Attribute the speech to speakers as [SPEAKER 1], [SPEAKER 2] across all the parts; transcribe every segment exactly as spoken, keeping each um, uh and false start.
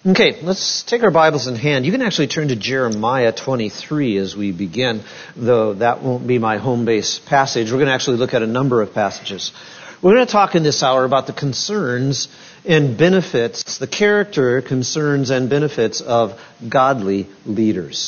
[SPEAKER 1] Okay, let's take our Bibles in hand. You can actually turn to Jeremiah twenty-three as we begin, though that won't be my home base passage. We're going to actually look at a number of passages. We're going to talk in this hour about the concerns and benefits, the character, concerns, and benefits of godly leaders.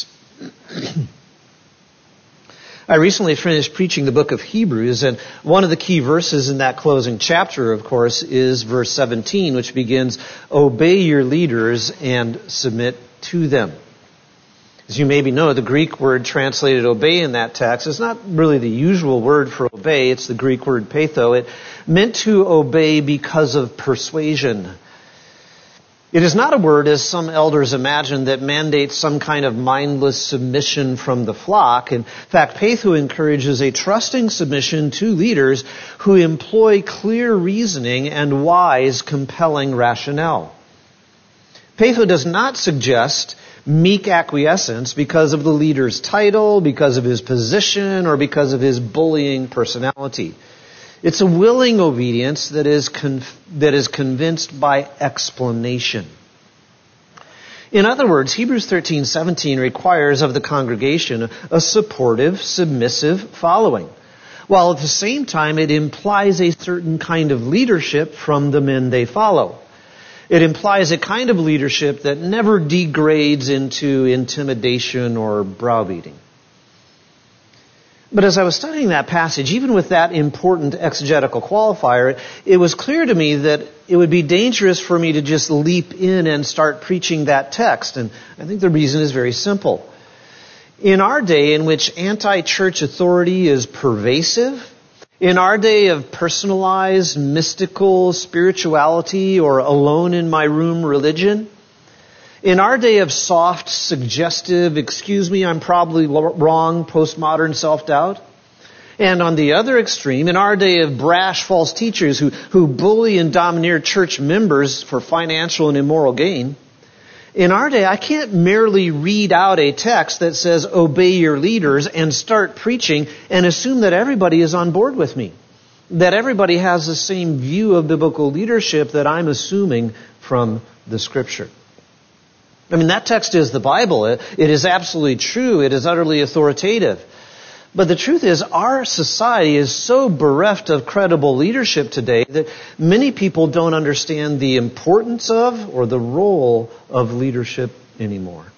[SPEAKER 1] I recently finished preaching the book of Hebrews, and one of the key verses in that closing chapter, of course, is verse seventeen, which begins, "Obey your leaders and submit to them." As you maybe know, the Greek word translated obey in that text is not really the usual word for obey. It's the Greek word peitho. It meant to obey because of persuasion. It is not a word, as some elders imagine, that mandates some kind of mindless submission from the flock. In fact, peitho encourages a trusting submission to leaders who employ clear reasoning and wise, compelling rationale. Peitho does not suggest meek acquiescence because of the leader's title, because of his position, or because of his bullying personality. It's a willing obedience that is conf- that is convinced by explanation. In other words, Hebrews thirteen seventeen requires of the congregation a supportive, submissive following, while at the same time it implies a certain kind of leadership from the men they follow. It implies a kind of leadership that never degrades into intimidation or browbeating. But as I was studying that passage, even with that important exegetical qualifier, it was clear to me that it would be dangerous for me to just leap in and start preaching that text. And I think the reason is very simple. In our day in which anti-church authority is pervasive, in our day of personalized, mystical spirituality or alone-in-my-room religion, in our day of soft, suggestive, excuse me, I'm probably wrong, postmodern self-doubt, and on the other extreme, in our day of brash, false teachers who, who bully and domineer church members for financial and immoral gain, in our day, I can't merely read out a text that says, obey your leaders, and start preaching and assume that everybody is on board with me, that everybody has the same view of biblical leadership that I'm assuming from the Scripture. I mean, that text is the Bible. It, it is absolutely true. It is utterly authoritative. But the truth is, our society is so bereft of credible leadership today that many people don't understand the importance of or the role of leadership anymore.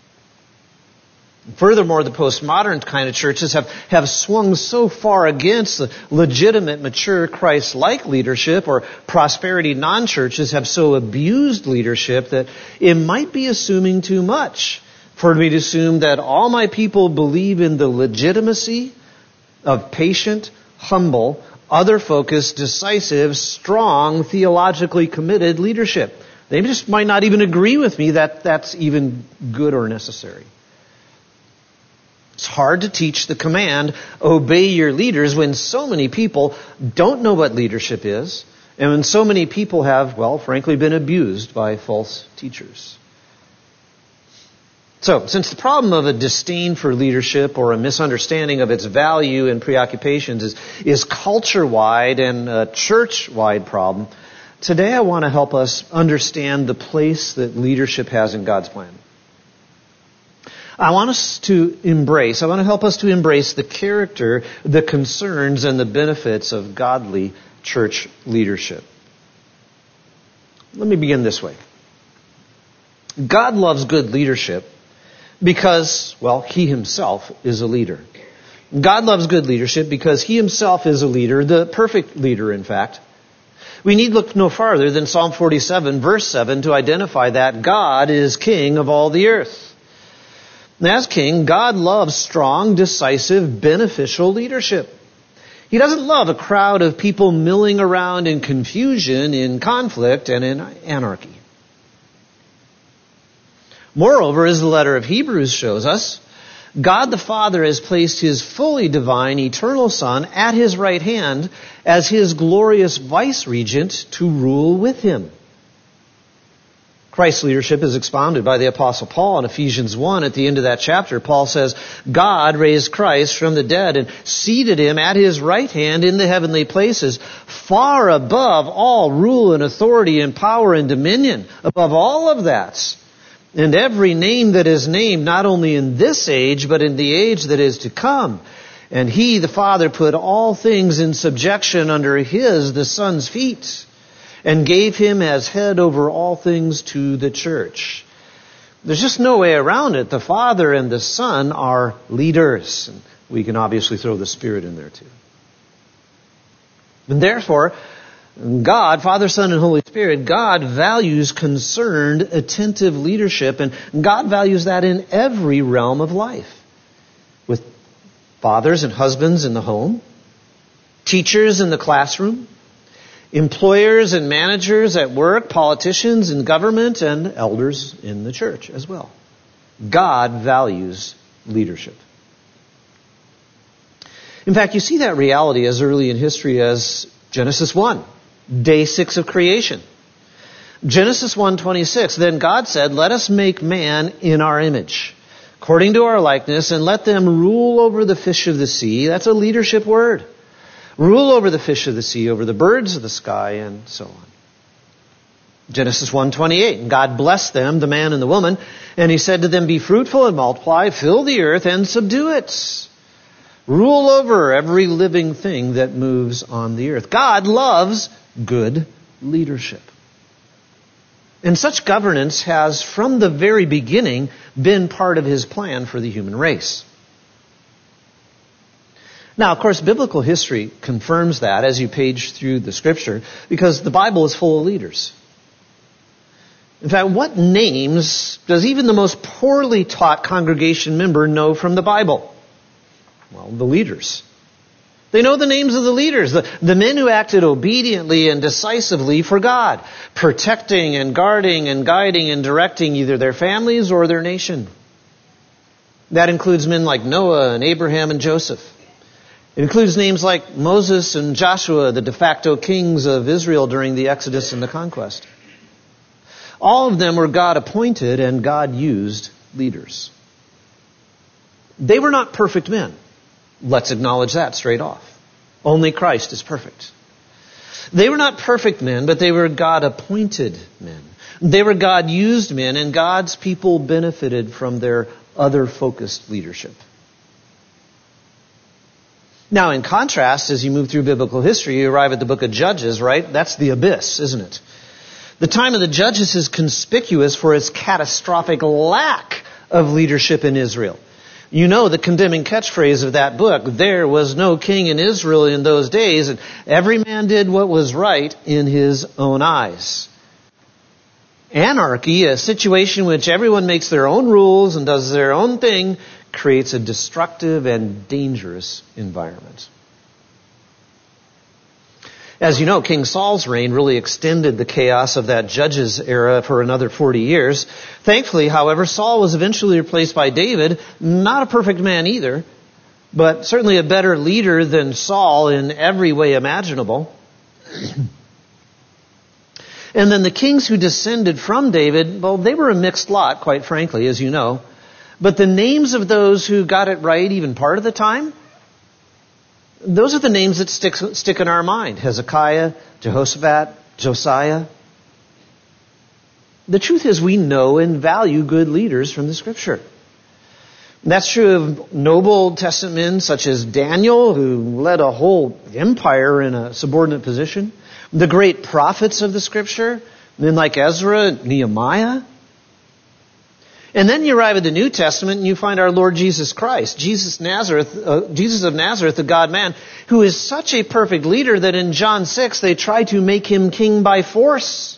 [SPEAKER 1] Furthermore, the postmodern kind of churches have, have swung so far against the legitimate, mature, Christ-like leadership, or prosperity non-churches have so abused leadership that it might be assuming too much for me to assume that all my people believe in the legitimacy of patient, humble, other-focused, decisive, strong, theologically committed leadership. They just might not even agree with me that that's even good or necessary. It's hard to teach the command, obey your leaders, when so many people don't know what leadership is, and when so many people have, well, frankly, been abused by false teachers. So, since the problem of a disdain for leadership or a misunderstanding of its value and preoccupations is, is culture-wide and a church-wide problem, today I want to help us understand the place that leadership has in God's plan. I want us to embrace, I want to help us to embrace the character, the concerns, and the benefits of godly church leadership. Let me begin this way. God loves good leadership because, well, He Himself is a leader. God loves good leadership because He Himself is a leader, the perfect leader, in fact. We need look no farther than Psalm forty-seven, verse seven, to identify that God is King of all the earth. As King, God loves strong, decisive, beneficial leadership. He doesn't love a crowd of people milling around in confusion, in conflict, and in anarchy. Moreover, as the letter of Hebrews shows us, God the Father has placed His fully divine, eternal Son at His right hand as His glorious vice-regent to rule with Him. Christ's leadership is expounded by the Apostle Paul in Ephesians one. At the end of that chapter, Paul says, God raised Christ from the dead and seated him at his right hand in the heavenly places, far above all rule and authority and power and dominion, above all of that. And every name that is named, not only in this age, but in the age that is to come. And he, the Father, put all things in subjection under his, the Son's feet, and gave him as head over all things to the church. There's just no way around it. The Father and the Son are leaders. And we can obviously throw the Spirit in there too. And therefore, God, Father, Son, and Holy Spirit, God values concerned, attentive leadership, and God values that in every realm of life. With fathers and husbands in the home, teachers in the classroom, employers and managers at work, politicians in government, and elders in the church as well. God values leadership. In fact, you see that reality as early in history as Genesis one, day six of creation. Genesis one twenty-six, then God said, let us make man in our image, according to our likeness, and let them rule over the fish of the sea. That's a leadership word. Rule over the fish of the sea, over the birds of the sky, and so on. Genesis one twenty-eight, and God blessed them, the man and the woman, and he said to them, be fruitful and multiply, fill the earth and subdue it. Rule over every living thing that moves on the earth. God loves good leadership. And such governance has, from the very beginning, been part of his plan for the human race. Now, of course, biblical history confirms that as you page through the Scripture, because the Bible is full of leaders. In fact, what names does even the most poorly taught congregation member know from the Bible? Well, the leaders. They know the names of the leaders, the, the men who acted obediently and decisively for God, protecting and guarding and guiding and directing either their families or their nation. That includes men like Noah and Abraham and Joseph. It includes names like Moses and Joshua, the de facto kings of Israel during the Exodus and the conquest. All of them were God appointed and God used leaders. They were not perfect men. Let's acknowledge that straight off. Only Christ is perfect. They were not perfect men, but they were God appointed men. They were God used men, and God's people benefited from their other focused leadership. Now, in contrast, as you move through biblical history, you arrive at the book of Judges, right? That's the abyss, isn't it? The time of the Judges is conspicuous for its catastrophic lack of leadership in Israel. You know the condemning catchphrase of that book, there was no king in Israel in those days, and every man did what was right in his own eyes. Anarchy, a situation in which everyone makes their own rules and does their own thing, creates a destructive and dangerous environment. As you know, King Saul's reign really extended the chaos of that Judges era for another forty years. Thankfully, however, Saul was eventually replaced by David, not a perfect man either, but certainly a better leader than Saul in every way imaginable. And then the kings who descended from David, well, they were a mixed lot, quite frankly, as you know. But the names of those who got it right even part of the time, those are the names that stick, stick in our mind. Hezekiah, Jehoshaphat, Josiah. The truth is we know and value good leaders from the Scripture. That's true of noble Old Testament men such as Daniel, who led a whole empire in a subordinate position. The great prophets of the Scripture, men like Ezra, Nehemiah. And then you arrive at the New Testament and you find our Lord Jesus Christ, Jesus Nazareth, uh, Jesus of Nazareth, the God-man, who is such a perfect leader that in John six they try to make him king by force.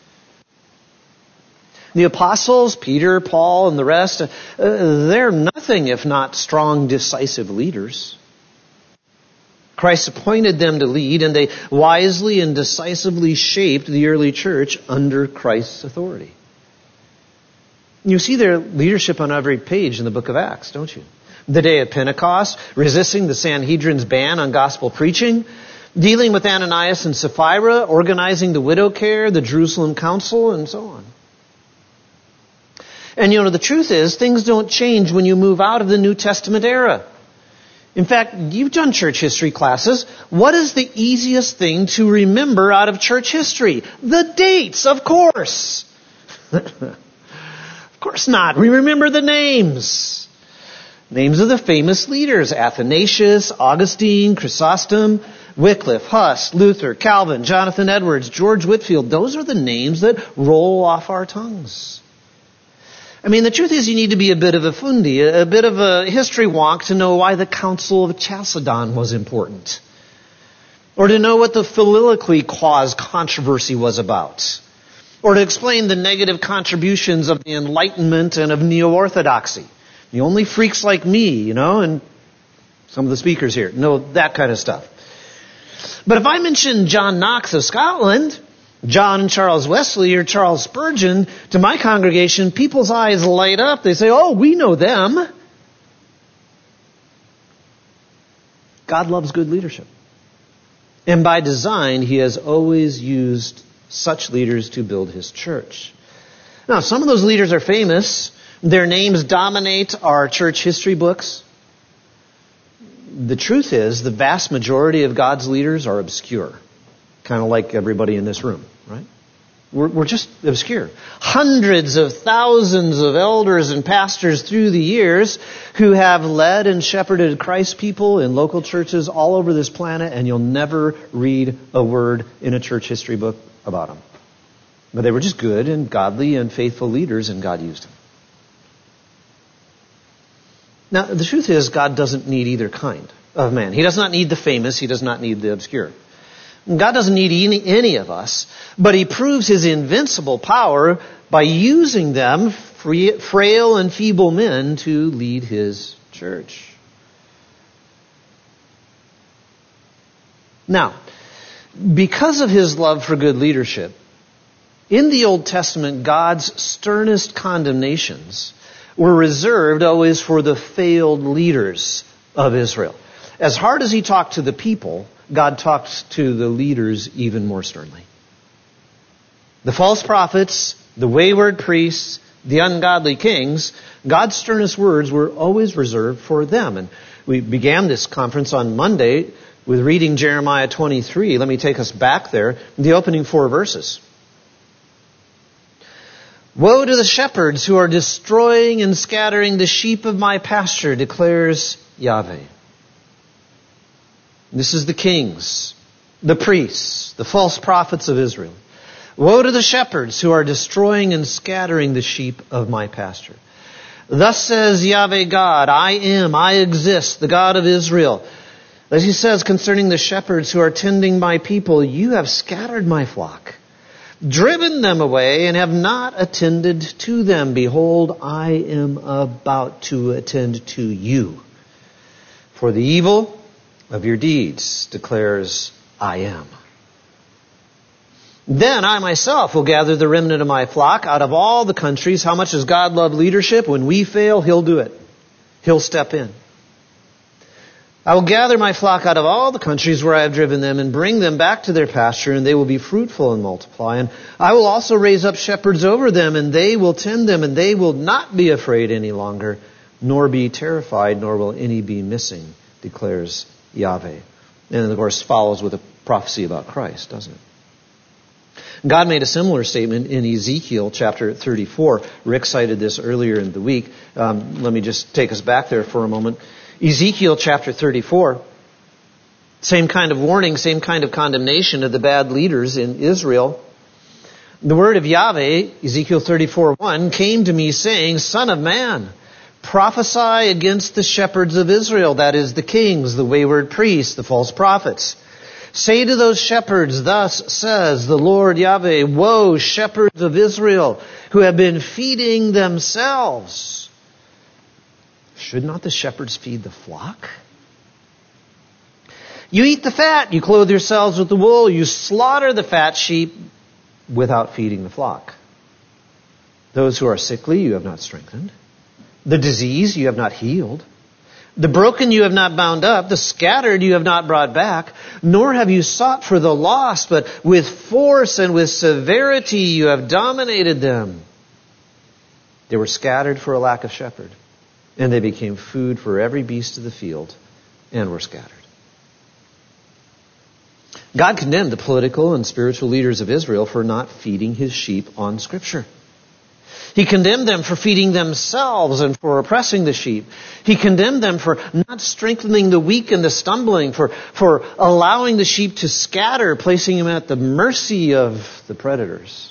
[SPEAKER 1] The apostles, Peter, Paul, and the rest, uh, they're nothing if not strong, decisive leaders. Christ appointed them to lead, and they wisely and decisively shaped the early church under Christ's authority. You see their leadership on every page in the book of Acts, don't you? The day of Pentecost, resisting the Sanhedrin's ban on gospel preaching, dealing with Ananias and Sapphira, organizing the widow care, the Jerusalem council, and so on. And you know, the truth is, things don't change when you move out of the New Testament era. In fact, you've done church history classes. What is the easiest thing to remember out of church history? The dates, of course. Of course not. We remember the names. Names of the famous leaders: Athanasius, Augustine, Chrysostom, Wycliffe, Huss, Luther, Calvin, Jonathan Edwards, George Whitefield. Those are the names that roll off our tongues. I mean, the truth is, you need to be a bit of a fundi, a bit of a history wonk to know why the Council of Chalcedon was important, or to know what the Filioque Clause controversy was about, or to explain the negative contributions of the Enlightenment and of Neo-Orthodoxy. The only freaks like me, you know, and some of the speakers here know that kind of stuff. But if I mention John Knox of Scotland, John and Charles Wesley, or Charles Spurgeon to my congregation, people's eyes light up. They say, oh, we know them. God loves good leadership. And by design, He has always used such leaders to build His church. Now, some of those leaders are famous. Their names dominate our church history books. The truth is, the vast majority of God's leaders are obscure. Kind of like everybody in this room, right? We're, we're just obscure. Hundreds of thousands of elders and pastors through the years who have led and shepherded Christ's people in local churches all over this planet, and you'll never read a word in a church history book about them. But they were just good and godly and faithful leaders, and God used them. Now, the truth is, God doesn't need either kind of man. He does not need the famous. He does not need the obscure. God doesn't need any, any of us, but He proves His invincible power by using them, free, frail and feeble men, to lead His church. Now, because of His love for good leadership, in the Old Testament, God's sternest condemnations were reserved always for the failed leaders of Israel. As hard as He talked to the people, God talked to the leaders even more sternly. The false prophets, the wayward priests, the ungodly kings, God's sternest words were always reserved for them. And we began this conference on Monday with reading Jeremiah twenty-three. Let me take us back there, the opening four verses. Woe to the shepherds who are destroying and scattering the sheep of my pasture, declares Yahweh. This is the kings, the priests, the false prophets of Israel. Woe to the shepherds who are destroying and scattering the sheep of my pasture. Thus says Yahweh God, I am, I exist, the God of Israel. As He says concerning the shepherds who are tending my people, you have scattered my flock, driven them away, and have not attended to them. Behold, I am about to attend to you for the evil of your deeds, declares I am. Then I myself will gather the remnant of my flock out of all the countries. How much does God love leadership? When we fail, He'll do it. He'll step in. I will gather my flock out of all the countries where I have driven them and bring them back to their pasture, and they will be fruitful and multiply. And I will also raise up shepherds over them, and they will tend them, and they will not be afraid any longer, nor be terrified, nor will any be missing, declares Yahweh. And then, of course, follows with a prophecy about Christ, doesn't it? God made a similar statement in Ezekiel chapter thirty-four. Rick cited this earlier in the week. Um, let me just take us back there for a moment. Ezekiel chapter thirty-four, same kind of warning, same kind of condemnation of the bad leaders in Israel. The word of Yahweh, Ezekiel thirty-four one, came to me saying, Son of man, prophesy against the shepherds of Israel, that is, the kings, the wayward priests, the false prophets. Say to those shepherds, thus says the Lord Yahweh, woe, shepherds of Israel, who have been feeding themselves. Should not the shepherds feed the flock? You eat the fat, you clothe yourselves with the wool, you slaughter the fat sheep without feeding the flock. Those who are sickly you have not strengthened. The diseased you have not healed. The broken you have not bound up. The scattered you have not brought back. Nor have you sought for the lost, but with force and with severity you have dominated them. They were scattered for a lack of shepherd, and they became food for every beast of the field and were scattered. God condemned the political and spiritual leaders of Israel for not feeding his sheep on Scripture. He condemned them for feeding themselves and for oppressing the sheep. He condemned them for not strengthening the weak and the stumbling, for, for allowing the sheep to scatter, placing them at the mercy of the predators.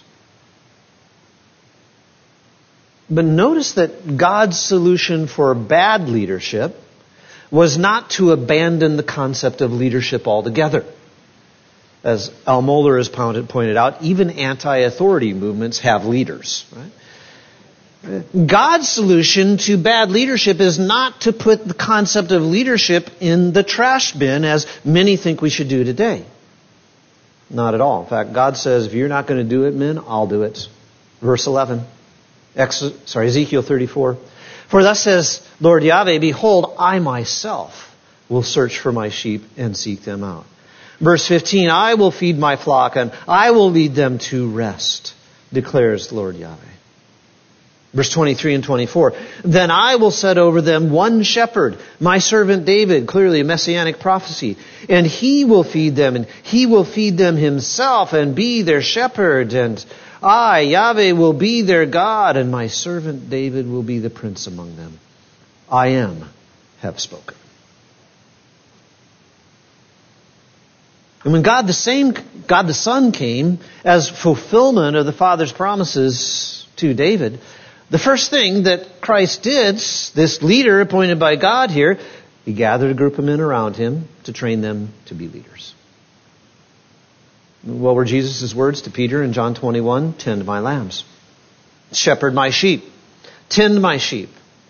[SPEAKER 1] But notice that God's solution for bad leadership was not to abandon the concept of leadership altogether. As Al Mohler has pointed out, even anti-authority movements have leaders, right? God's solution to bad leadership is not to put the concept of leadership in the trash bin, as many think we should do today. Not at all. In fact, God says, if you're not going to do it, men, I'll do it. Verse eleven. Ex- sorry, Ezekiel thirty-four. For thus says Lord Yahweh, behold, I myself will search for my sheep and seek them out. Verse fifteen, I will feed my flock and I will lead them to rest, declares Lord Yahweh. Verse twenty-three and twenty-four, then I will set over them one shepherd, my servant David, clearly a messianic prophecy, and he will feed them, and he will feed them himself and be their shepherd, and I, Yahweh, will be their God, and my servant David will be the prince among them. I am, have spoken. And when God the same, God the Son came as fulfillment of the Father's promises to David, the first thing that Christ did, this leader appointed by God here, he gathered a group of men around him to train them to be leaders. What were Jesus' words to Peter in John twenty-one? Tend my lambs. Shepherd my sheep. Tend my sheep.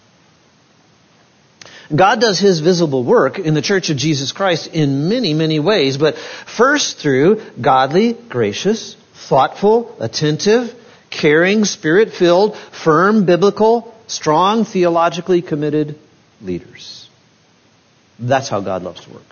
[SPEAKER 1] God does his visible work in the Church of Jesus Christ in many, many ways, but first through godly, gracious, thoughtful, attentive, caring, spirit-filled, firm, biblical, strong, theologically committed leaders. That's how God loves to work.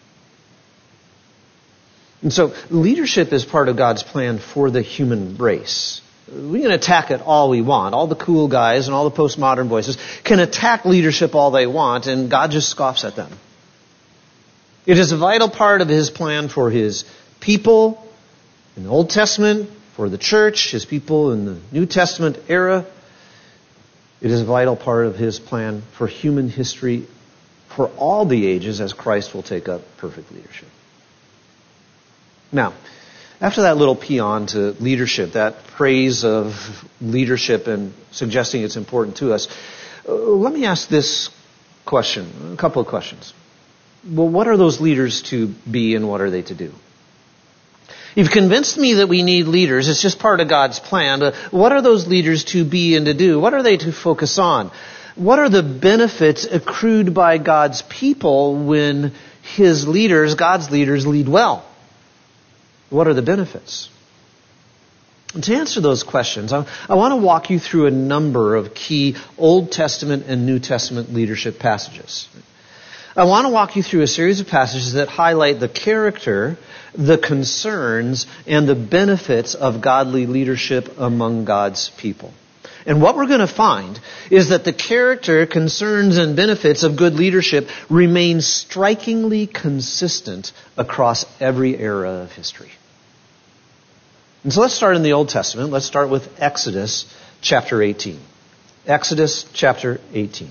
[SPEAKER 1] And so leadership is part of God's plan for the human race. We can attack it all we want. All the cool guys and all the postmodern voices can attack leadership all they want, and God just scoffs at them. It is a vital part of his plan for his people in the Old Testament, for the church, his people in the New Testament era. It is a vital part of his plan for human history for all the ages as Christ will take up perfect leadership. Now, after that little paean to leadership, that praise of leadership and suggesting it's important to us, uh, let me ask this question, a couple of questions. Well, what are those leaders to be and what are they to do? You've convinced me that we need leaders. It's just part of God's plan. But what are those leaders to be and to do? What are they to focus on? What are the benefits accrued by God's people when his leaders, God's leaders, lead well? What are the benefits? And to answer those questions, I, I want to walk you through a number of key Old Testament and New Testament leadership passages. I want to walk you through a series of passages that highlight the character, the concerns, and the benefits of godly leadership among God's people. And what we're going to find is that the character, concerns, and benefits of good leadership remain strikingly consistent across every era of history. And so let's start in the Old Testament. Let's start with Exodus chapter eighteen. Exodus chapter eighteen.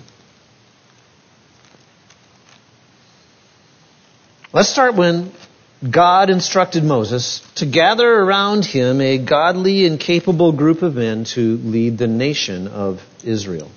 [SPEAKER 1] Let's start when God instructed Moses to gather around him a godly and capable group of men to lead the nation of Israel.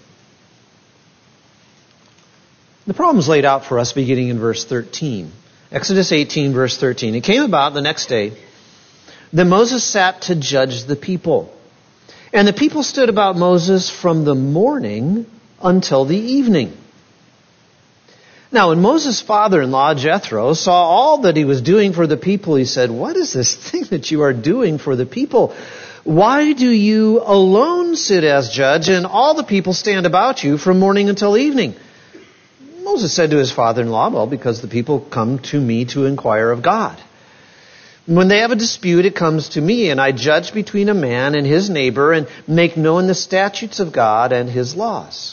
[SPEAKER 1] The problem is laid out for us beginning in verse thirteen. Exodus eighteen, verse thirteen. It came about the next day that Moses sat to judge the people. And the people stood about Moses from the morning until the evening. Now, when Moses' father-in-law, Jethro, saw all that he was doing for the people, he said, "What is this thing that you are doing for the people? Why do you alone sit as judge and all the people stand about you from morning until evening?" Moses said to his father-in-law, "Well, because the people come to me to inquire of God." When they have a dispute, it comes to me, and I judge between a man and his neighbor and make known the statutes of God and his laws.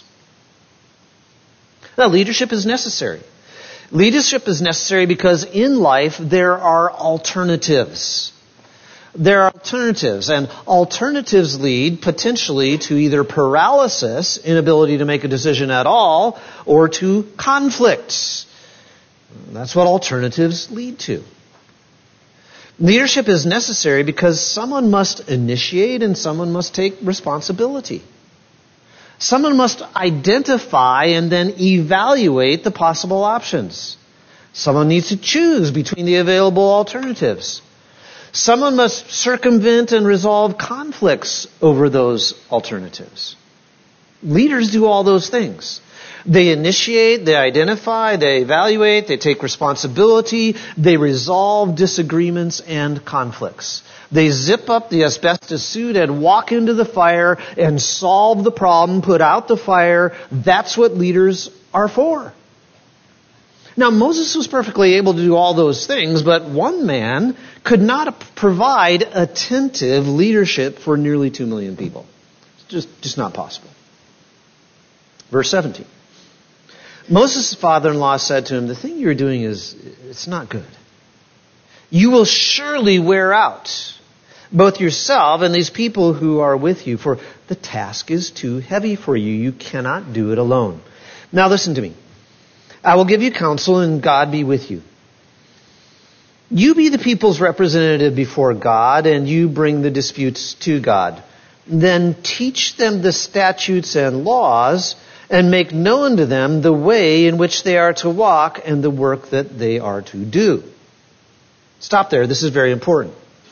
[SPEAKER 1] Now, leadership is necessary. Leadership is necessary because in life there are alternatives. There are alternatives, and alternatives lead potentially to either paralysis, inability to make a decision at all, or to conflict. That's what alternatives lead to. Leadership is necessary because someone must initiate and someone must take responsibility. Someone must identify and then evaluate the possible options. Someone needs to choose between the available alternatives. Someone must circumvent and resolve conflicts over those alternatives. Leaders do all those things. They initiate, they identify, they evaluate, they take responsibility, they resolve disagreements and conflicts. They zip up the asbestos suit and walk into the fire and solve the problem, put out the fire. That's what leaders are for. Now, Moses was perfectly able to do all those things, but one man could not provide attentive leadership for nearly two million people. It's just, just not possible. Verse seventeen. Moses' father-in-law said to him, the thing you're doing is, it's not good. You will surely wear out both yourself and these people who are with you, for the task is too heavy for you. You cannot do it alone. Now listen to me. I will give you counsel and God be with you. You be the people's representative before God and you bring the disputes to God. Then teach them the statutes and laws and make known to them the way in which they are to walk and the work that they are to do. Stop there. This is very important.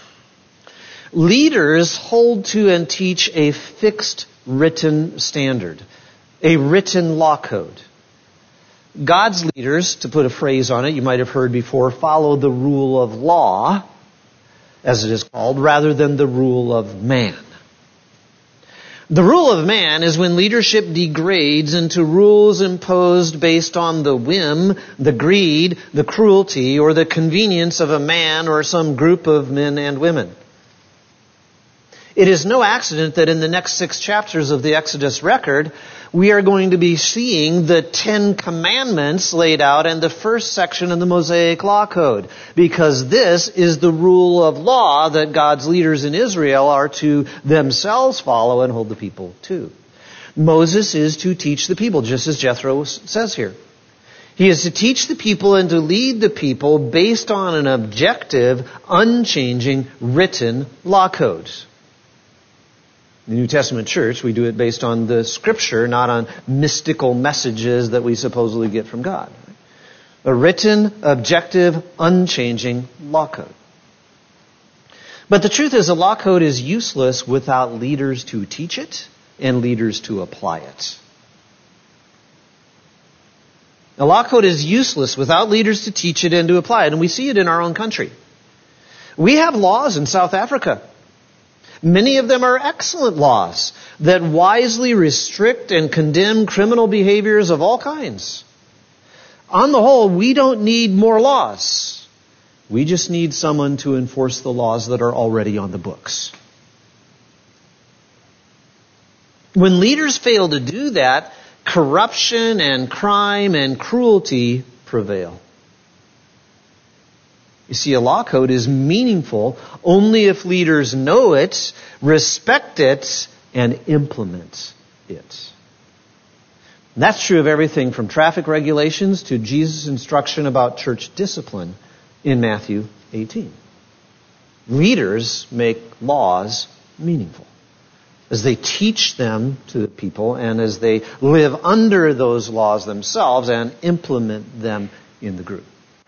[SPEAKER 1] Leaders hold to and teach a fixed written standard, a written law code. God's leaders, to put a phrase on it, you might have heard before, follow the rule of law, as it is called, rather than the rule of man. The rule of man is when leadership degrades into rules imposed based on the whim, the greed, the cruelty, or the convenience of a man or some group of men and women. It is no accident that in the next six chapters of the Exodus record, we are going to be seeing the Ten Commandments laid out in the first section of the Mosaic Law Code, because this is the rule of law that God's leaders in Israel are to themselves follow and hold the people to. Moses is to teach the people, just as Jethro says here. He is to teach the people and to lead the people based on an objective, unchanging, written law code. In the New Testament church, we do it based on the Scripture, not on mystical messages that we supposedly get from God. A written, objective, unchanging law code. But the truth is, a law code is useless without leaders to teach it and leaders to apply it. A law code is useless without leaders to teach it and to apply it. And we see it in our own country. We have laws in South Africa. Many of them are excellent laws that wisely restrict and condemn criminal behaviors of all kinds. On the whole, we don't need more laws. We just need someone to enforce the laws that are already on the books. When leaders fail to do that, corruption and crime and cruelty prevail. You see, a law code is meaningful only if leaders know it, respect it, and implement it. And that's true of everything from traffic regulations to Jesus' instruction about church discipline in Matthew eighteen. Leaders make laws meaningful as they teach them to the people and as they live under those laws themselves and implement them in the group.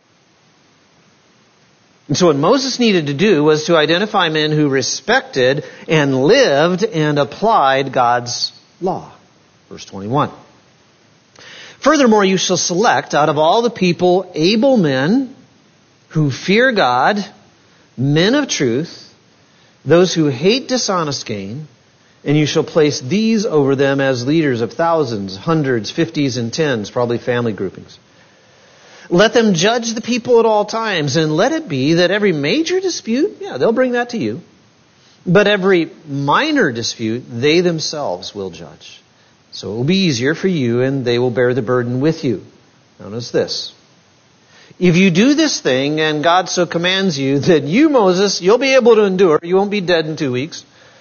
[SPEAKER 1] And so what Moses needed to do was to identify men who respected and lived and applied God's law. Verse twenty-one. Furthermore, you shall select out of all the people able men who fear God, men of truth, those who hate dishonest gain, and you shall place these over them as leaders of thousands, hundreds, fifties, and tens, probably family groupings. Let them judge the people at all times, and let it be that every major dispute, yeah, they'll bring that to you. But every minor dispute, they themselves will judge. So it will be easier for you, and they will bear the burden with you. Notice this. If you do this thing, and God so commands you, then you, Moses, you'll be able to endure. You won't be dead in two weeks.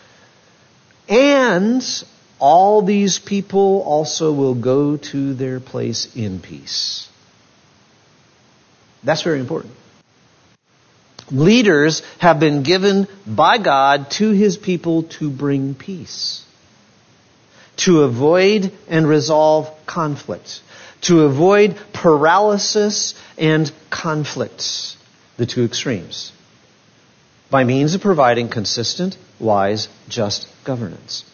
[SPEAKER 1] And all these people also will go to their place in peace. That's very important. Leaders have been given by God to His people to bring peace, to avoid and resolve conflict, to avoid paralysis and conflicts, the two extremes, by means of providing consistent, wise, just governance.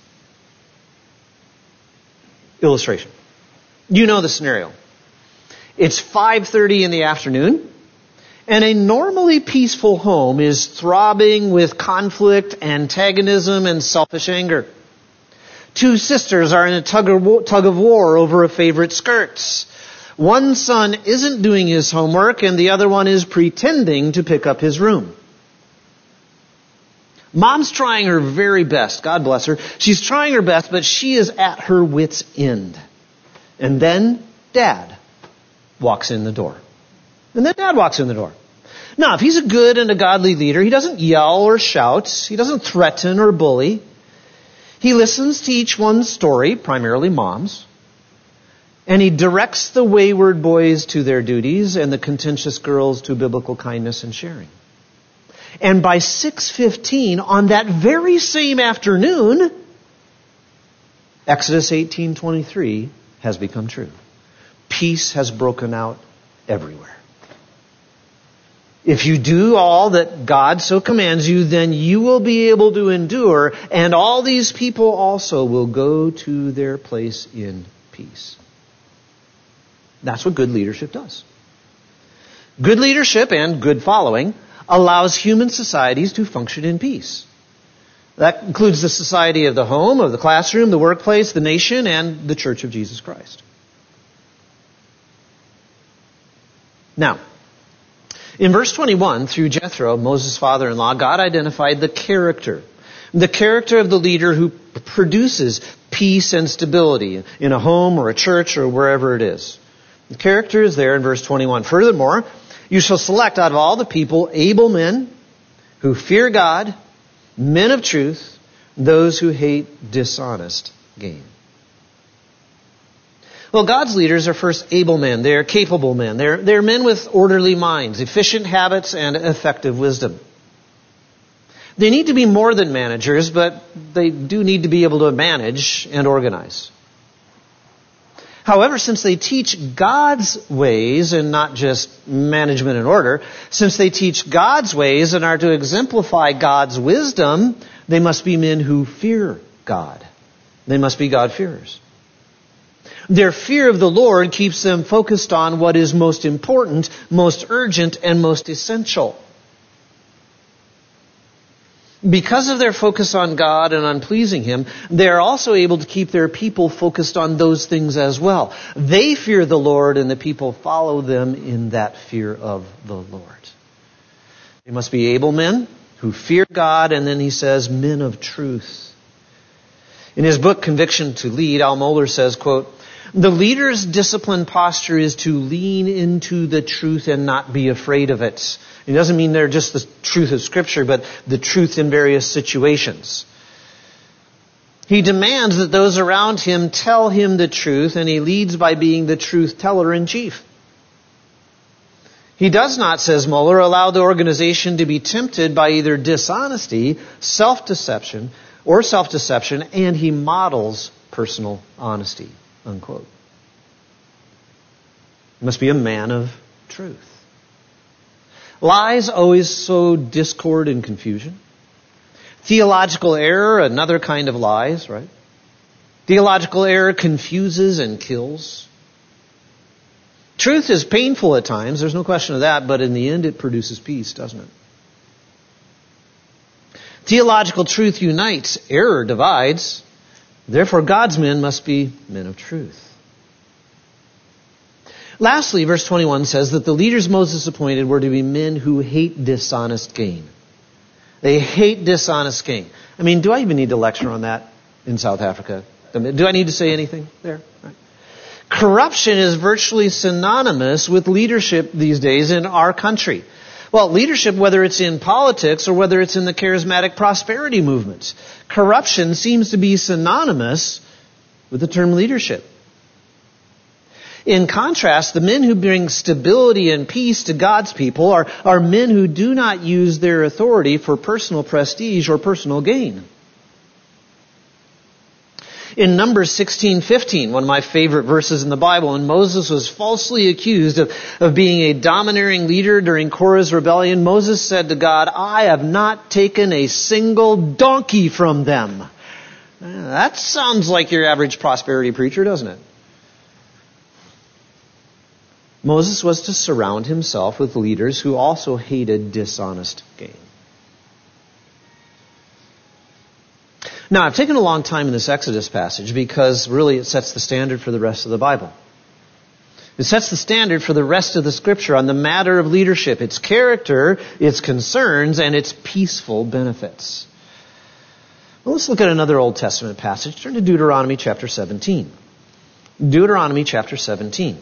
[SPEAKER 1] Illustration. You know the scenario. It's five thirty in the afternoon, and a normally peaceful home is throbbing with conflict, antagonism, and selfish anger. Two sisters are in a tug of war, tug of war over a favorite skirts. One son isn't doing his homework, and the other one is pretending to pick up his room. Mom's trying her very best. God bless her. She's trying her best, but she is at her wit's end. And then Dad walks in the door. And then Dad walks in the door. Now, if he's a good and a godly leader, he doesn't yell or shout. He doesn't threaten or bully. He listens to each one's story, primarily Mom's. And he directs the wayward boys to their duties and the contentious girls to biblical kindness and sharing. And by six fifteen on that very same afternoon, Exodus eighteen twenty-three has become true. Peace has broken out everywhere. If you do all that God so commands you, then you will be able to endure, and all these people also will go to their place in peace. That's what good leadership does. Good leadership and good following allows human societies to function in peace. That includes the society of the home, of the classroom, the workplace, the nation, and the Church of Jesus Christ. Now, in verse twenty-one, through Jethro, Moses' father-in-law, God identified the character. The character of the leader who produces peace and stability in a home or a church or wherever it is. The character is there in verse twenty-one. Furthermore, you shall select out of all the people able men who fear God, men of truth, those who hate dishonest gain. Well, God's leaders are first able men. They're capable men. They're, they're men with orderly minds, efficient habits, and effective wisdom. They need to be more than managers, but they do need to be able to manage and organize. However, since they teach God's ways and not just management and order, since they teach God's ways and are to exemplify God's wisdom, they must be men who fear God. They must be God-fearers. Their fear of the Lord keeps them focused on what is most important, most urgent, and most essential. Because of their focus on God and on pleasing Him, they are also able to keep their people focused on those things as well. They fear the Lord, and the people follow them in that fear of the Lord. They must be able men who fear God, and then he says, men of truth. In his book, Conviction to Lead, Al Mohler says, quote, the leader's disciplined posture is to lean into the truth and not be afraid of it. It doesn't mean they're just the truth of Scripture, but the truth in various situations. He demands that those around him tell him the truth, and he leads by being the truth teller in chief. He does not, says Mohler, allow the organization to be tempted by either dishonesty, self-deception, or self-deception, and he models personal honesty. Unquote. He must be a man of truth. Lies always sow discord and confusion. Theological error, another kind of lies, right? Theological error confuses and kills. Truth is painful at times, there's no question of that, but in the end it produces peace, doesn't it? Theological truth unites, error divides. Therefore, God's men must be men of truth. Lastly, verse twenty-one says that the leaders Moses appointed were to be men who hate dishonest gain. They hate dishonest gain. I mean, do I even need to lecture on that in South Africa? Do I need to say anything there? Right. Corruption is virtually synonymous with leadership these days in our country. Well, leadership, whether it's in politics or whether it's in the charismatic prosperity movement, corruption seems to be synonymous with the term leadership. In contrast, the men who bring stability and peace to God's people are, are men who do not use their authority for personal prestige or personal gain. In Numbers sixteen fifteen, one of my favorite verses in the Bible, when Moses was falsely accused of, of being a domineering leader during Korah's rebellion, Moses said to God, "I have not taken a single donkey from them." That sounds like your average prosperity preacher, doesn't it? Moses was to surround himself with leaders who also hated dishonest gain. Now, I've taken a long time in this Exodus passage because really it sets the standard for the rest of the Bible. It sets the standard for the rest of the Scripture on the matter of leadership, its character, its concerns, and its peaceful benefits. Well, let's look at another Old Testament passage. Turn to Deuteronomy chapter seventeen. Deuteronomy chapter seventeen.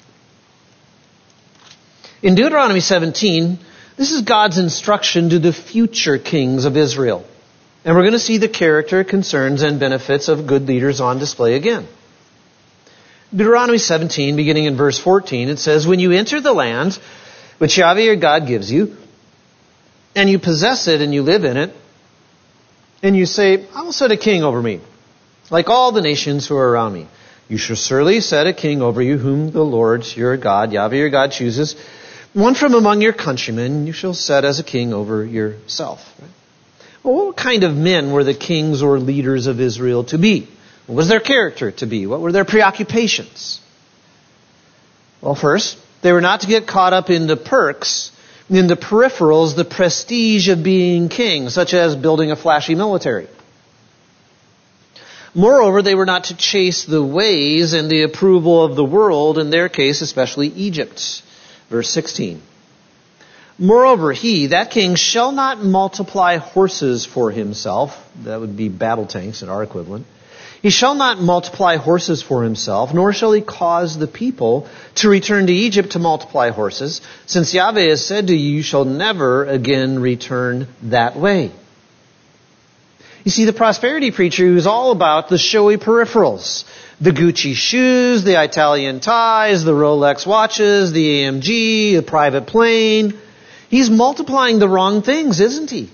[SPEAKER 1] In Deuteronomy seventeen, this is God's instruction to the future kings of Israel. And we're going to see the character, concerns, and benefits of good leaders on display again. Deuteronomy seventeen, beginning in verse fourteen, it says, "When you enter the land which Yahweh your God gives you, and you possess it and you live in it, and you say, 'I will set a king over me, like all the nations who are around me,' you shall surely set a king over you, whom the Lord your God, Yahweh your God, chooses. One from among your countrymen you shall set as a king over yourself." Right? Well, what kind of men were the kings or leaders of Israel to be? What was their character to be? What were their preoccupations? Well, first, they were not to get caught up in the perks, in the peripherals, the prestige of being king, such as building a flashy military. Moreover, they were not to chase the ways and the approval of the world, in their case, especially Egypt. Verse sixteen. "Moreover, he, that king, shall not multiply horses for himself." That would be battle tanks in our equivalent. "He shall not multiply horses for himself, nor shall he cause the people to return to Egypt to multiply horses, since Yahweh has said to you, you shall never again return that way." You see, the prosperity preacher who's all about the showy peripherals, the Gucci shoes, the Italian ties, the Rolex watches, the A M G, the private plane, he's multiplying the wrong things, isn't he?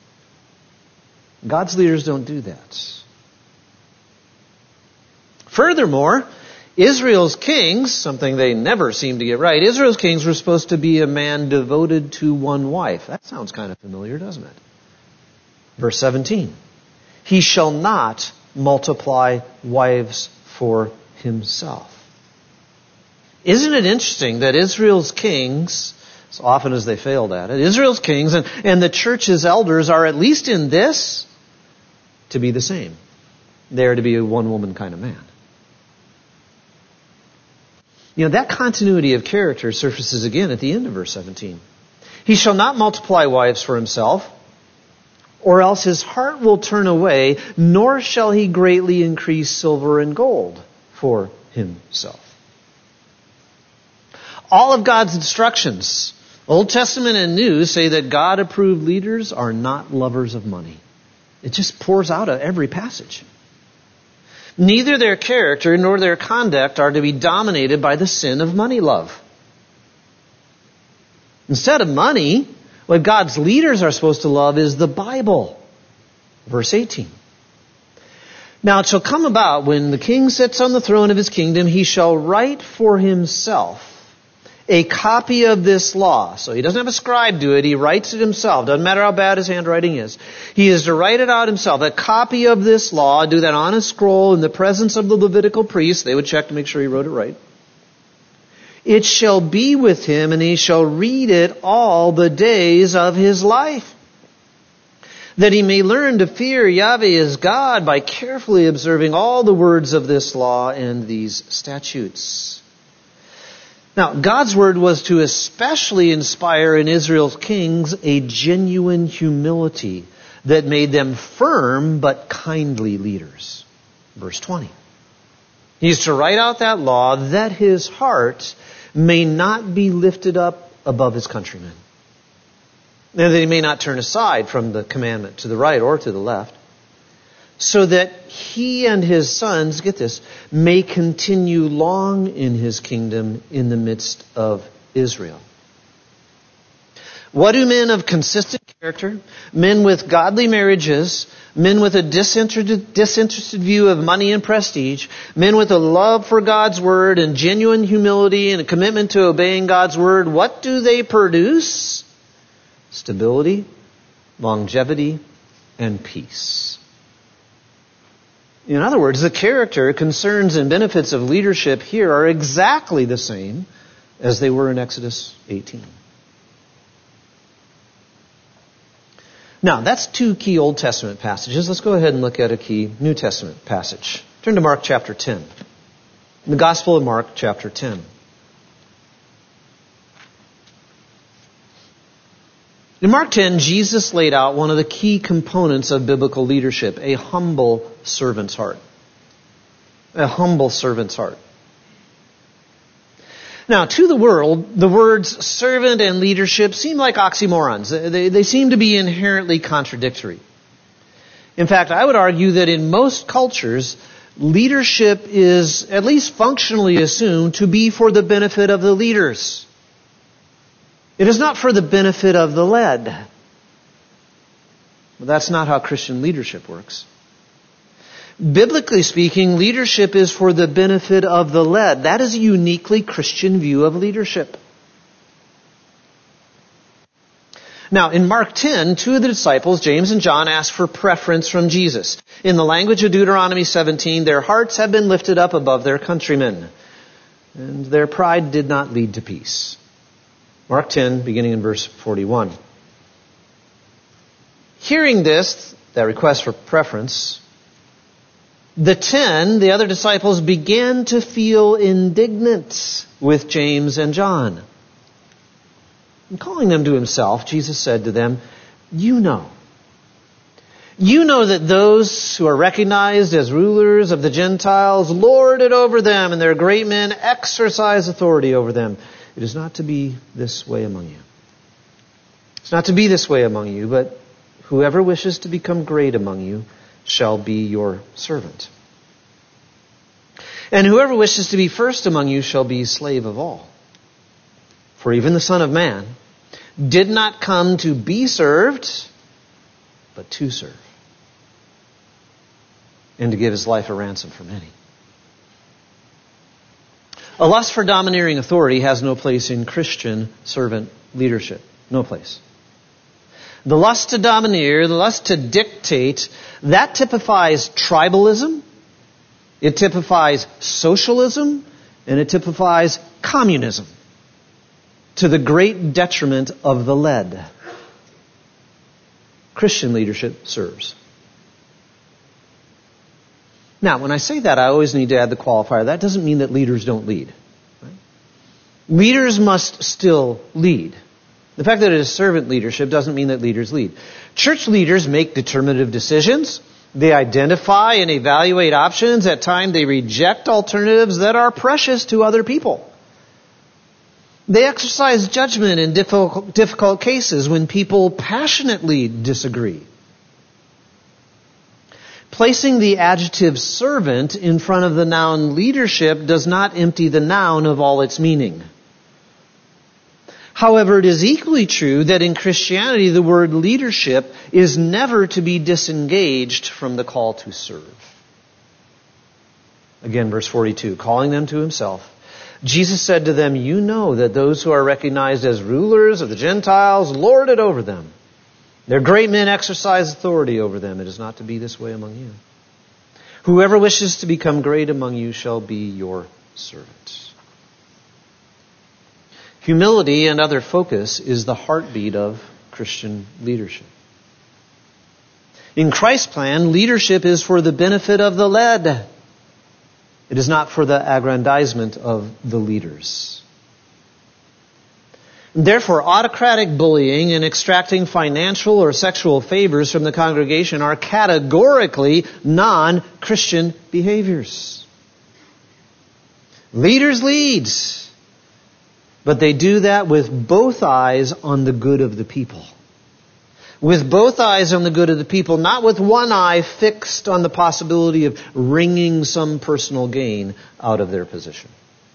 [SPEAKER 1] God's leaders don't do that. Furthermore, Israel's kings, something they never seem to get right, Israel's kings were supposed to be a man devoted to one wife. That sounds kind of familiar, doesn't it? Verse seventeen. "He shall not multiply wives for himself." Isn't it interesting that Israel's kings, as often as they failed at it, Israel's kings and, and the church's elders are, at least in this, to be the same. They are to be a one-woman kind of man. You know, that continuity of character surfaces again at the end of verse seventeen. "He shall not multiply wives for himself, or else his heart will turn away, nor shall he greatly increase silver and gold for himself." All of God's instructions, Old Testament and New, say that God-approved leaders are not lovers of money. It just pours out of every passage. Neither their character nor their conduct are to be dominated by the sin of money love. Instead of money, what God's leaders are supposed to love is the Bible. Verse eighteen. "Now it shall come about when the king sits on the throne of his kingdom, he shall write for himself a copy of this law." So he doesn't have a scribe do it. He writes it himself. Doesn't matter how bad his handwriting is. He is to write it out himself. A copy of this law, do that on a scroll in the presence of the Levitical priests. They would check to make sure he wrote it right. "It shall be with him, and he shall read it all the days of his life, that he may learn to fear Yahweh his God by carefully observing all the words of this law and these statutes." Now, God's word was to especially inspire in Israel's kings a genuine humility that made them firm but kindly leaders. Verse twenty. He's to write out that law that his heart may not be lifted up above his countrymen, and that he may not turn aside from the commandment to the right or to the left, so that he and his sons, get this, may continue long in his kingdom in the midst of Israel. What do men of consistent character, men with godly marriages, men with a disinterested, disinterested view of money and prestige, men with a love for God's word and genuine humility and a commitment to obeying God's word, what do they produce? Stability, longevity, and peace. In other words, the character, concerns, and benefits of leadership here are exactly the same as they were in Exodus eighteen. Now, that's two key Old Testament passages. Let's go ahead and look at a key New Testament passage. Turn to Mark chapter ten. The Gospel of Mark chapter ten. In Mark ten, Jesus laid out one of the key components of biblical leadership, a humble servant's heart. A humble servant's heart. Now, to the world, the words servant and leadership seem like oxymorons. They, they seem to be inherently contradictory. In fact, I would argue that in most cultures, leadership is at least functionally assumed to be for the benefit of the leaders. It is not for the benefit of the led. But that's not how Christian leadership works. Biblically speaking, leadership is for the benefit of the led. That is a uniquely Christian view of leadership. Now, in Mark ten, two of the disciples, James and John, ask for preference from Jesus. In the language of Deuteronomy seventeen, their hearts have been lifted up above their countrymen, and their pride did not lead to peace. Mark ten, beginning in verse forty-one. Hearing this, that request for preference, the ten, the other disciples, began to feel indignant with James and John. And calling them to himself, Jesus said to them, You know. You know that those who are recognized as rulers of the Gentiles lord it over them, and their great men exercise authority over them. It is not to be this way among you. It's not to be this way among you, but whoever wishes to become great among you shall be your servant. And whoever wishes to be first among you shall be slave of all. For even the Son of Man did not come to be served, but to serve, and to give his life a ransom for many. A lust for domineering authority has no place in Christian servant leadership. No place. The lust to domineer, the lust to dictate, that typifies tribalism, it typifies socialism, and it typifies communism, to the great detriment of the led. Christian leadership serves. Now, when I say that, I always need to add the qualifier. That doesn't mean that leaders don't lead. Right? Leaders must still lead. The fact that it is servant leadership doesn't mean that leaders lead. Church leaders make determinative decisions. They identify and evaluate options. At times, they reject alternatives that are precious to other people. They exercise judgment in difficult, difficult cases when people passionately disagree. Placing the adjective servant in front of the noun leadership does not empty the noun of all its meaning. However, it is equally true that in Christianity the word leadership is never to be disengaged from the call to serve. Again, verse forty-two, calling them to himself, Jesus said to them, You know that those who are recognized as rulers of the Gentiles lord it over them. Their great men exercise authority over them. It is not to be this way among you. Whoever wishes to become great among you shall be your servant. Humility and other focus is the heartbeat of Christian leadership. In Christ's plan, leadership is for the benefit of the led. It is not for the aggrandizement of the leaders. Therefore, autocratic bullying and extracting financial or sexual favors from the congregation are categorically non-Christian behaviors. Leaders lead, but they do that with both eyes on the good of the people. With both eyes on the good of the people, not with one eye fixed on the possibility of wringing some personal gain out of their position.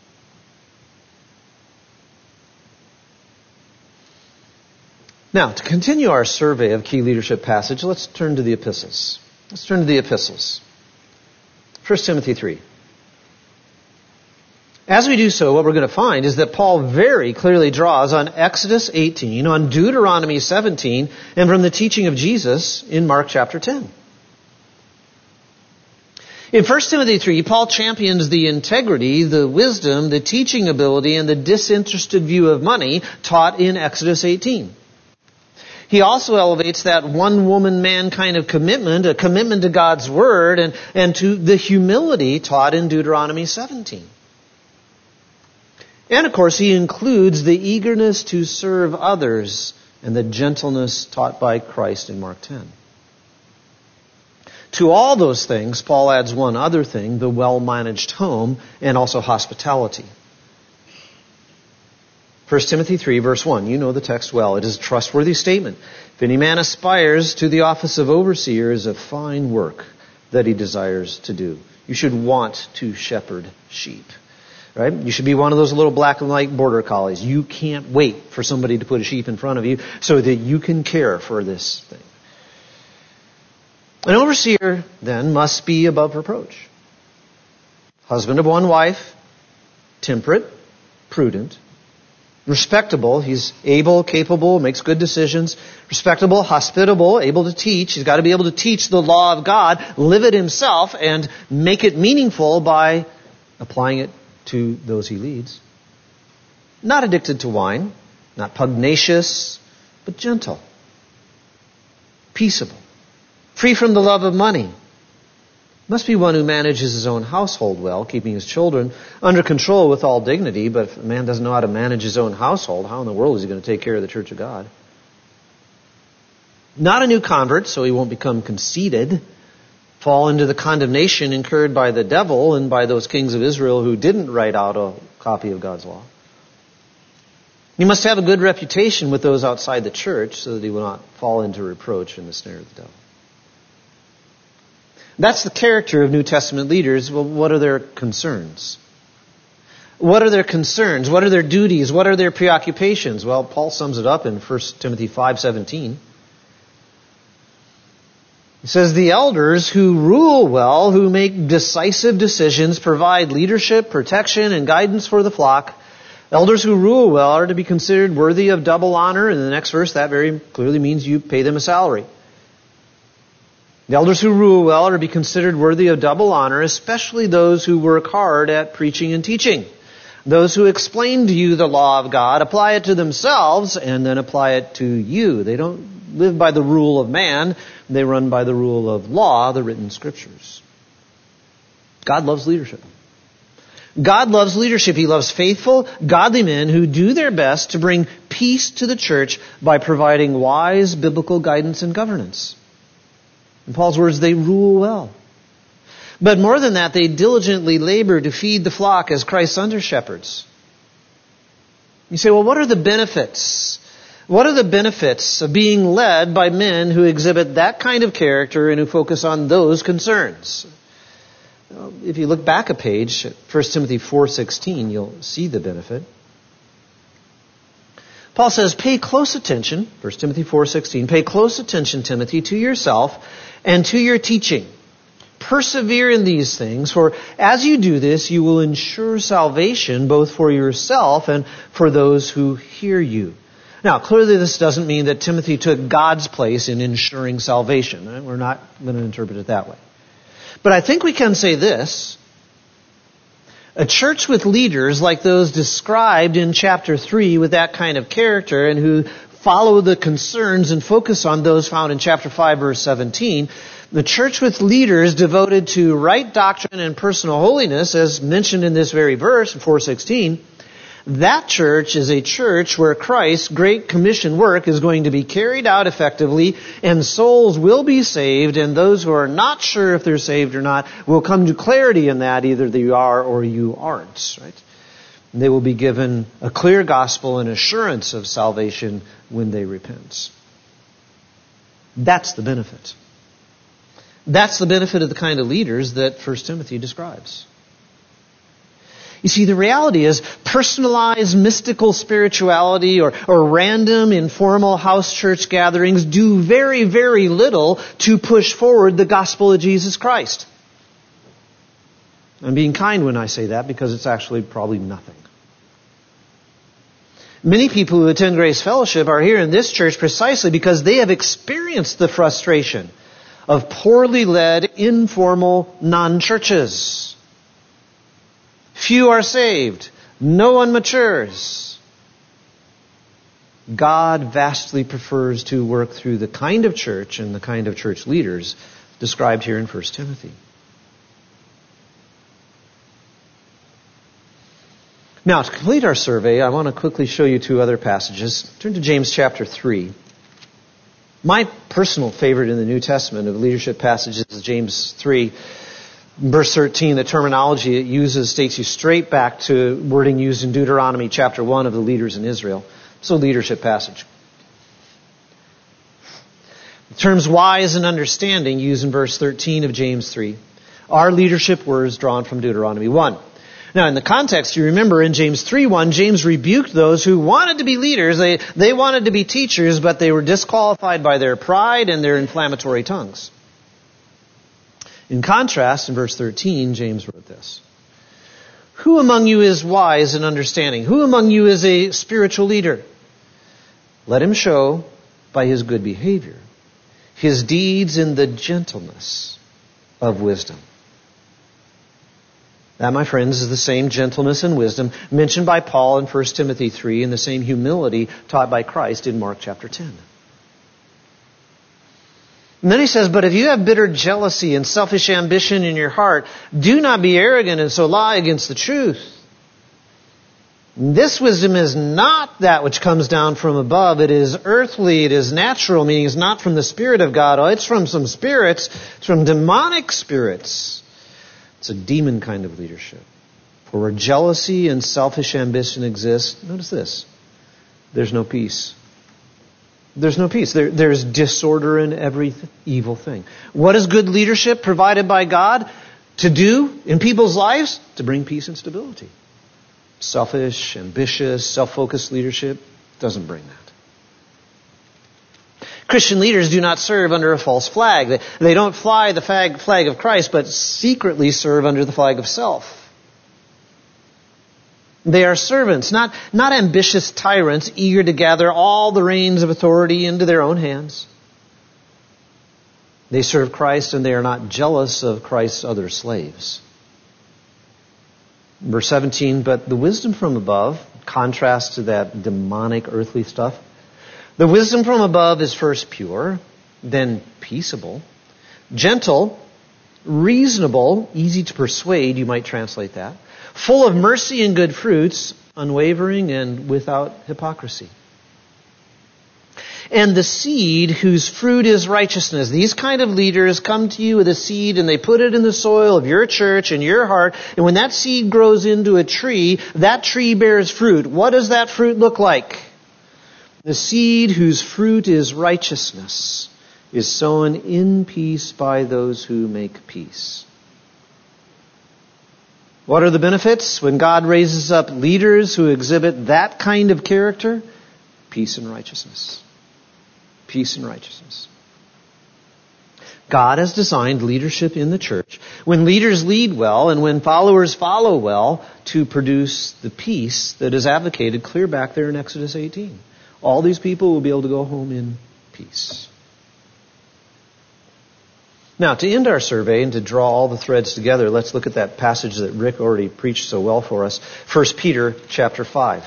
[SPEAKER 1] Now, to continue our survey of key leadership passage, let's turn to the epistles. Let's turn to the epistles. First Timothy three. As we do so, what we're going to find is that Paul very clearly draws on Exodus eighteen, on Deuteronomy seventeen, and from the teaching of Jesus in Mark chapter ten. In First Timothy three, Paul champions the integrity, the wisdom, the teaching ability, and the disinterested view of money taught in Exodus eighteen. He also elevates that one-woman-man kind of commitment, a commitment to God's Word, and, and to the humility taught in Deuteronomy seventeen. And of course, he includes the eagerness to serve others and the gentleness taught by Christ in Mark ten. To all those things, Paul adds one other thing, the well-managed home and also hospitality. First Timothy three, verse one, you know the text well. It is a trustworthy statement. If any man aspires to the office of overseer, is a fine work that he desires to do. You should want to shepherd sheep. Right? You should be one of those little black and white border collies. You can't wait for somebody to put a sheep in front of you so that you can care for this thing. An overseer, then, must be above reproach. Husband of one wife, temperate, prudent, respectable. He's able, capable, makes good decisions. Respectable, hospitable, able to teach. He's got to be able to teach the law of God, live it himself, and make it meaningful by applying it to those he leads. Not addicted to wine, not pugnacious, but gentle, peaceable, free from the love of money. Must be one who manages his own household well, keeping his children under control with all dignity. But if a man doesn't know how to manage his own household, how in the world is he going to take care of the church of God? Not a new convert, so he won't become conceited, fall into the condemnation incurred by the devil and by those kings of Israel who didn't write out a copy of God's law. He must have a good reputation with those outside the church so that he will not fall into reproach and the snare of the devil. That's the character of New Testament leaders. Well, what are their concerns? What are their concerns? What are their duties? What are their preoccupations? Well, Paul sums it up in First Timothy five seventeen. He says, the elders who rule well, who make decisive decisions, provide leadership, protection, and guidance for the flock. Elders who rule well are to be considered worthy of double honor. In the next verse, that very clearly means you pay them a salary. The elders who rule well are to be considered worthy of double honor, especially those who work hard at preaching and teaching. Those who explain to you the law of God, apply it to themselves, and then apply it to you. They don't live by the rule of man. They run by the rule of law, the written scriptures. God loves leadership. God loves leadership. He loves faithful, godly men who do their best to bring peace to the church by providing wise biblical guidance and governance. In Paul's words, they rule well. But more than that, they diligently labor to feed the flock as Christ's under-shepherds. You say, well, what are the benefits? What are the benefits of being led by men who exhibit that kind of character and who focus on those concerns? Well, if you look back a page, First Timothy four sixteen, you'll see the benefit. Paul says, pay close attention, First Timothy four sixteen, pay close attention, Timothy, to yourself and to your teaching. Persevere in these things, for as you do this, you will ensure salvation both for yourself and for those who hear you. Now, clearly this doesn't mean that Timothy took God's place in ensuring salvation. We're not going to interpret it that way. But I think we can say this. A church with leaders like those described in chapter three with that kind of character and who follow the concerns and focus on those found in chapter five, verse seventeen, the church with leaders devoted to right doctrine and personal holiness, as mentioned in this very verse, four sixteen, That church is a church where Christ's Great Commission work is going to be carried out effectively, and souls will be saved, and those who are not sure if they're saved or not will come to clarity in that either you are or you aren't, right? And they will be given a clear gospel and assurance of salvation when they repent. That's the benefit. That's the benefit of the kind of leaders that First Timothy describes. You see, the reality is personalized mystical spirituality or, or random informal house church gatherings do very, very little to push forward the gospel of Jesus Christ. I'm being kind when I say that because it's actually probably nothing. Many people who attend Grace Fellowship are here in this church precisely because they have experienced the frustration of poorly led, informal non-churches. Few are saved. No one matures. God vastly prefers to work through the kind of church and the kind of church leaders described here in First Timothy. Now, to complete our survey, I want to quickly show you two other passages. Turn to James chapter three. My personal favorite in the New Testament of leadership passages is James three. Verse thirteen, the terminology it uses takes you straight back to wording used in Deuteronomy chapter one of the leaders in Israel. It's a leadership passage. The terms wise and understanding used in verse thirteen of James three are leadership words drawn from Deuteronomy one. Now, in the context, you remember in James three one, James rebuked those who wanted to be leaders. They, they wanted to be teachers, but they were disqualified by their pride and their inflammatory tongues. In contrast, in verse thirteen, James wrote this. Who among you is wise and understanding? Who among you is a spiritual leader? Let him show by his good behavior his deeds in the gentleness of wisdom. That, my friends, is the same gentleness and wisdom mentioned by Paul in First Timothy three and the same humility taught by Christ in Mark chapter ten. And then he says, but if you have bitter jealousy and selfish ambition in your heart, do not be arrogant and so lie against the truth. This wisdom is not that which comes down from above. It is earthly, it is natural, meaning it's not from the Spirit of God. Oh, it's from some spirits, it's from demonic spirits. It's a demon kind of leadership. For where jealousy and selfish ambition exist, notice this, there's no peace. There's no peace. There, there's disorder in every th- evil thing. What is good leadership provided by God to do in people's lives? To bring peace and stability. Selfish, ambitious, self-focused leadership doesn't bring that. Christian leaders do not serve under a false flag. They, they don't fly the flag, flag of Christ, but secretly serve under the flag of self. They are servants, not, not ambitious tyrants, eager to gather all the reins of authority into their own hands. They serve Christ and they are not jealous of Christ's other slaves. Verse seventeen, but the wisdom from above, contrast to that demonic earthly stuff. The wisdom from above is first pure, then peaceable, gentle, reasonable, easy to persuade, you might translate that, full of mercy and good fruits, unwavering and without hypocrisy. And the seed whose fruit is righteousness. These kind of leaders come to you with a seed and they put it in the soil of your church and your heart. And when that seed grows into a tree, that tree bears fruit. What does that fruit look like? The seed whose fruit is righteousness is sown in peace by those who make peace. What are the benefits when God raises up leaders who exhibit that kind of character? Peace and righteousness. Peace and righteousness. God has designed leadership in the church, when leaders lead well and when followers follow well, to produce the peace that is advocated clear back there in Exodus eighteen. All these people will be able to go home in peace. Now, to end our survey and to draw all the threads together, let's look at that passage that Rick already preached so well for us. First Peter chapter five.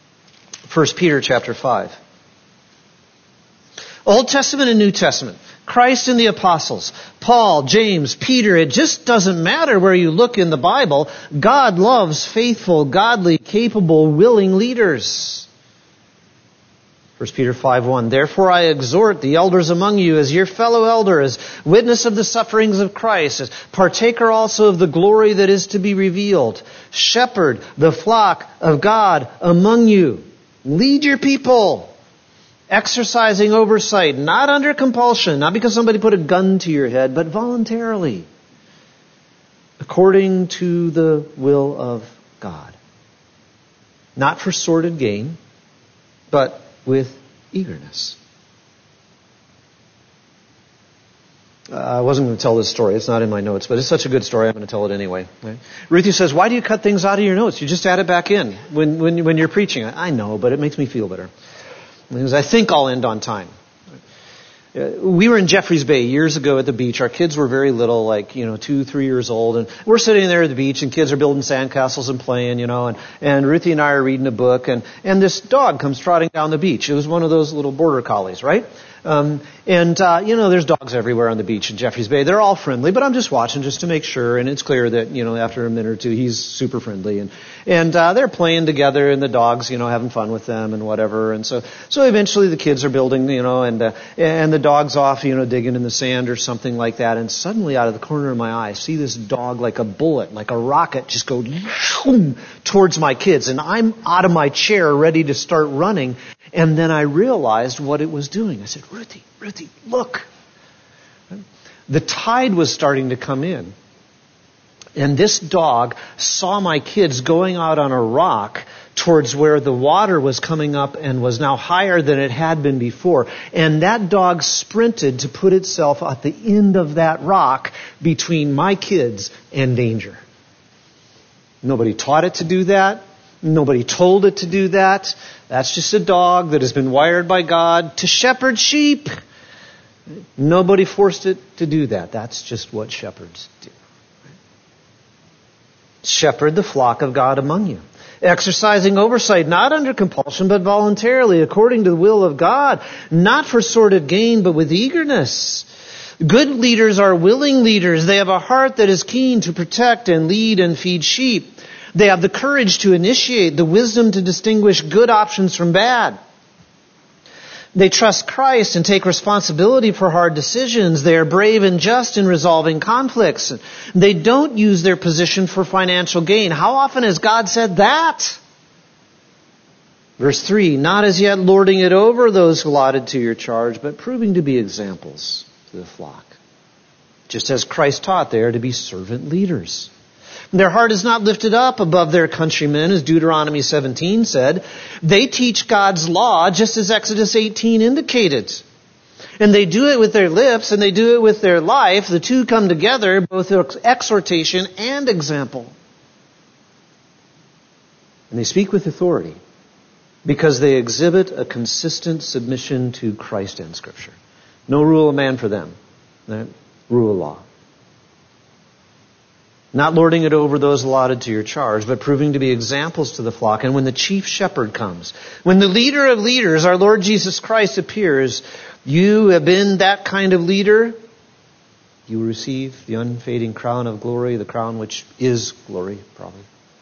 [SPEAKER 1] First Peter chapter five. Old Testament and New Testament. Christ and the apostles, Paul, James, Peter, it just doesn't matter where you look in the Bible. God loves faithful, godly, capable, willing leaders. First Peter five one, therefore I exhort the elders among you as your fellow elder, as witness of the sufferings of Christ, as partaker also of the glory that is to be revealed. Shepherd the flock of God among you. Lead your people, exercising oversight, not under compulsion, not because somebody put a gun to your head, but voluntarily, according to the will of God. Not for sordid gain, but with eagerness. Uh, I wasn't going to tell this story. It's not in my notes, but it's such a good story, I'm going to tell it anyway. Right? Ruthie says, why do you cut things out of your notes? You just add it back in when, when, when you're preaching. I know, but it makes me feel better. Because I think I'll end on time. We were in Jeffreys Bay years ago at the beach. Our kids were very little, like, you know, two, three years old. And we're sitting there at the beach and kids are building sandcastles and playing, you know, and, and Ruthie and I are reading a book and, and this dog comes trotting down the beach. It was one of those little border collies, right? Um, and, uh, you know, there's dogs everywhere on the beach in Jeffreys Bay. They're all friendly, but I'm just watching just to make sure. And it's clear that, you know, after a minute or two, he's super friendly. And, and, uh, they're playing together and the dog's, you know, having fun with them and whatever. And so, so eventually the kids are building, you know, and, uh, and the dog's off, you know, digging in the sand or something like that. And suddenly out of the corner of my eye, I see this dog like a bullet, like a rocket just go towards my kids. And I'm out of my chair ready to start running. And then I realized what it was doing. I said, Ruthie, Ruthie, look. The tide was starting to come in. And this dog saw my kids going out on a rock towards where the water was coming up and was now higher than it had been before. And that dog sprinted to put itself at the end of that rock between my kids and danger. Nobody taught it to do that. Nobody told it to do that. That's just a dog that has been wired by God to shepherd sheep. Nobody forced it to do that. That's just what shepherds do. Shepherd the flock of God among you, exercising oversight, not under compulsion, but voluntarily, according to the will of God, not for sordid gain, but with eagerness. Good leaders are willing leaders. They have a heart that is keen to protect and lead and feed sheep. They have the courage to initiate, the wisdom to distinguish good options from bad. They trust Christ and take responsibility for hard decisions. They are brave and just in resolving conflicts. They don't use their position for financial gain. How often has God said that? Verse three, not as yet lording it over those allotted to your charge, but proving to be examples to the flock. Just as Christ taught, they are to be servant leaders. Their heart is not lifted up above their countrymen, as Deuteronomy seventeen said. They teach God's law, just as Exodus eighteen indicated. And they do it with their lips, and they do it with their life. The two come together, both exhortation and example. And they speak with authority, because they exhibit a consistent submission to Christ and Scripture. No rule of man for them. Right? Rule of law. Not lording it over those allotted to your charge, but proving to be examples to the flock. And when the chief shepherd comes, when the leader of leaders, our Lord Jesus Christ, appears, you have been that kind of leader, you will receive the unfading crown of glory, the crown which is glory, probably.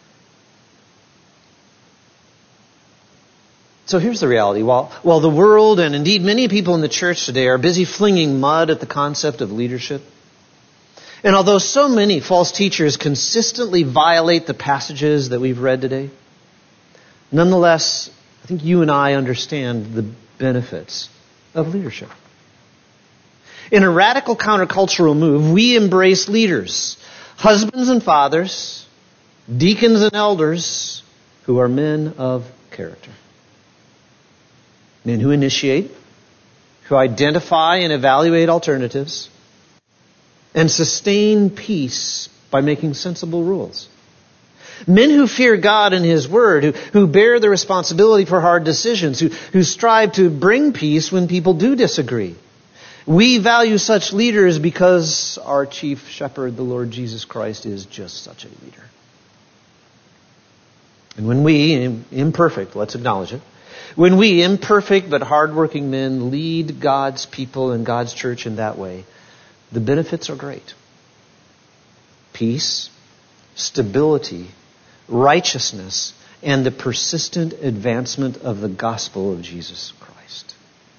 [SPEAKER 1] So here's the reality. While, while the world, and indeed many people in the church today, are busy flinging mud at the concept of leadership, and although so many false teachers consistently violate the passages that we've read today, nonetheless, I think you and I understand the benefits of leadership. In a radical countercultural move, we embrace leaders, husbands and fathers, deacons and elders, who are men of character. Men who initiate, who identify and evaluate alternatives, and sustain peace by making sensible rules. Men who fear God and His Word, who, who bear the responsibility for hard decisions, who, who strive to bring peace when people do disagree. We value such leaders because our chief shepherd, the Lord Jesus Christ, is just such a leader. And when we, imperfect, let's acknowledge it, when we, imperfect but hardworking men, lead God's people and God's church in that way, the benefits are great. Peace, stability, righteousness, and the persistent advancement of the gospel of Jesus Christ.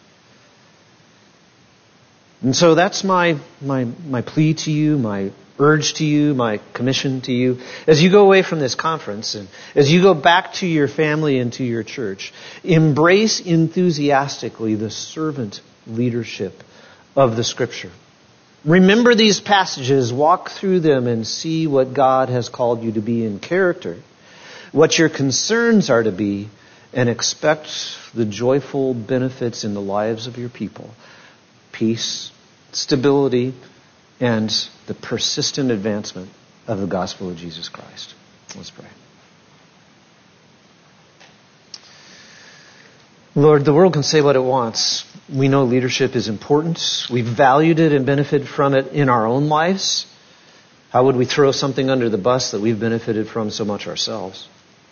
[SPEAKER 1] And so that's my, my, my plea to you, my urge to you, my commission to you. As you go away from this conference and as you go back to your family and to your church, embrace enthusiastically the servant leadership of the Scripture. Remember these passages, walk through them and see what God has called you to be in character, what your concerns are to be, and expect the joyful benefits in the lives of your people. Peace, stability, and the persistent advancement of the gospel of Jesus Christ. Let's pray. Lord, the world can say what it wants. We know leadership is important. We've valued it and benefited from it in our own lives. How would we throw something under the bus that we've benefited from so much ourselves?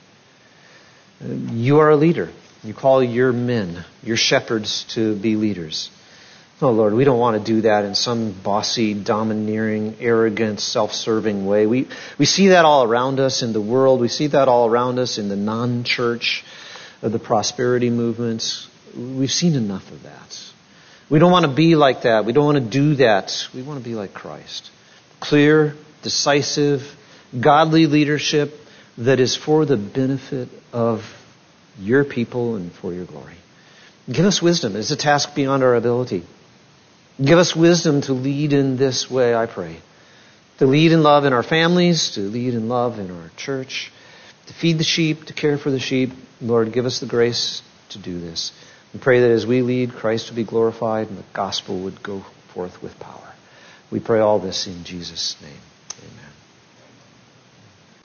[SPEAKER 1] You are a leader. You call your men, your shepherds, to be leaders. Oh, Lord, we don't want to do that in some bossy, domineering, arrogant, self-serving way. We we see that all around us in the world. We see that all around us in the non-church, of the prosperity movements. We've seen enough of that. We don't want to be like that. We don't want to do that. We want to be like Christ. Clear, decisive, godly leadership that is for the benefit of your people and for your glory. Give us wisdom. It's a task beyond our ability. Give us wisdom to lead in this way, I pray. To lead in love in our families, to lead in love in our church, to feed the sheep, to care for the sheep. Lord, give us the grace to do this. We pray that as we lead, Christ would be glorified and the gospel would go forth with power. We pray all this in Jesus' name.